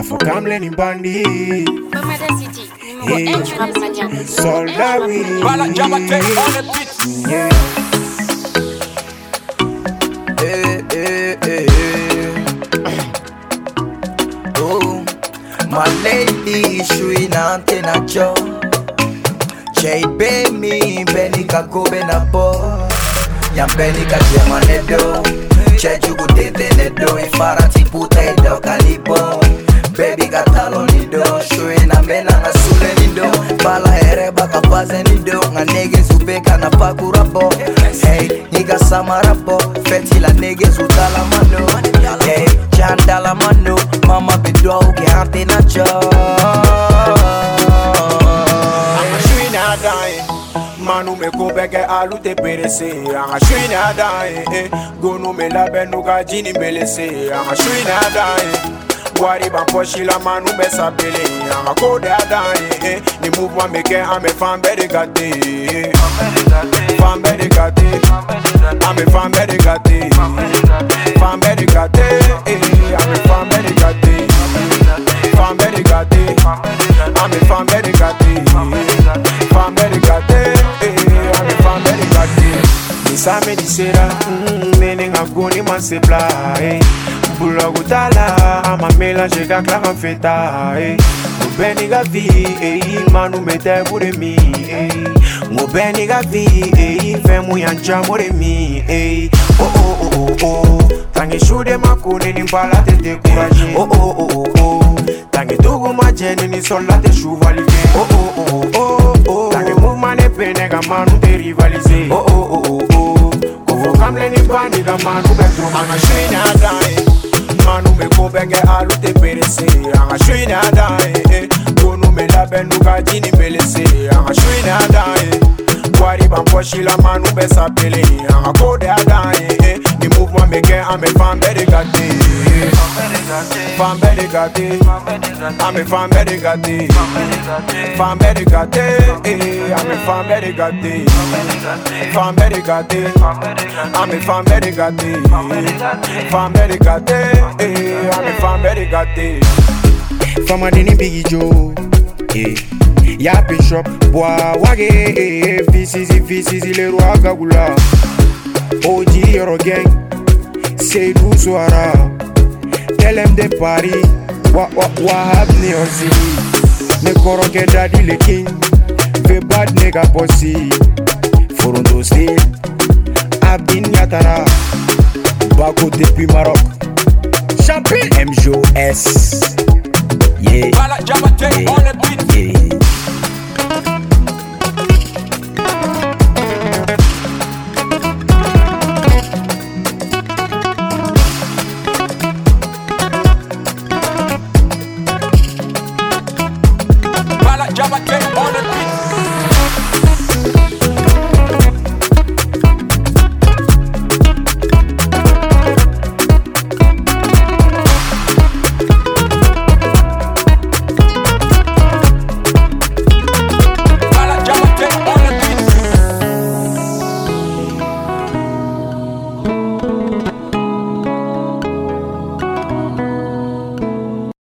Afokamle ni bandi. Mamada City, numéro 1 du rap malien. Soldat oui. Voilà, Jabate on the beat. Yeah. Oh, my lady, shui na antena cho. Cheibe mi beni kakobe na bo. Yambeni kachema nedo. Chejugu tete nedo. Ifarati puta edo kalibo. Baby katalo nido. Shui na mena na sule nido. Bala ereba kapaze nido. Nga nege zubeka na pakurabo. Hey, niga samarabo. Feti la nege zutala mano. Hey, chandala mano. Mama bidwa uke hante na cho. Shui na dai. Manu me ko beke alu te perese. Anga shui na dai. Gonu me la benu ga jini melese. Anga shui na dai. Wari ban poshi la manu be sabele. Anga kode adai. Ni mouvement meke ame fambe de gate. Fambe de gate. Ame fambe de gate. Fambe de gate. Ame fambe de gate. Fambe de gate. Ame fambe de gate. Fambe de gate. Ame fambe de gate. Nisame di sera. Nene ngagoni mansepla. Bulagutala, ama mélange kakla kan feta. Ngobeni ga vi, manu mete bure mi. Ngobeni ga vi, femu yancha more mi. Oh oh oh oh oh, tangi shude makune ni mbala te découragé. Oh oh oh oh oh, tangi tugu majeni ni sola te chevalier. Oh oh oh oh oh, tangi mouvement ne pene ga manu te rivaliser. Oh oh oh oh oh, kovo kamle ni bandi ga manu betro anga shina dai. Manu me ko benge alu te perese. Anga shui na dai. Gonu me la benu ga jini melese. Anga shui na dai. Wari ban poshi la manu be sapele. Anga kode adai. Ni mouvement meke ame fambe de gate. Fambe de gate. Ame fambe de gate. Fambe de gate. Ame fambe de gate. Fambe de gate. Ame fambe de gate. Fambe de gate. Ame fambe de gate. Fama dini Biggie Joe. Ya Bishop Bois wage. Fisizi le roi Gagula. OG Euro Gang. Seydou Soara. LM de Paris. Wahab Neozi. Ne koroke daddy le king. Ve bad nigga bossy. Forondo style. Abin Yatara. Bako depuis Maroc. Champion MJOS. Yeah. Voilà, Jabate on the beat. Yeah.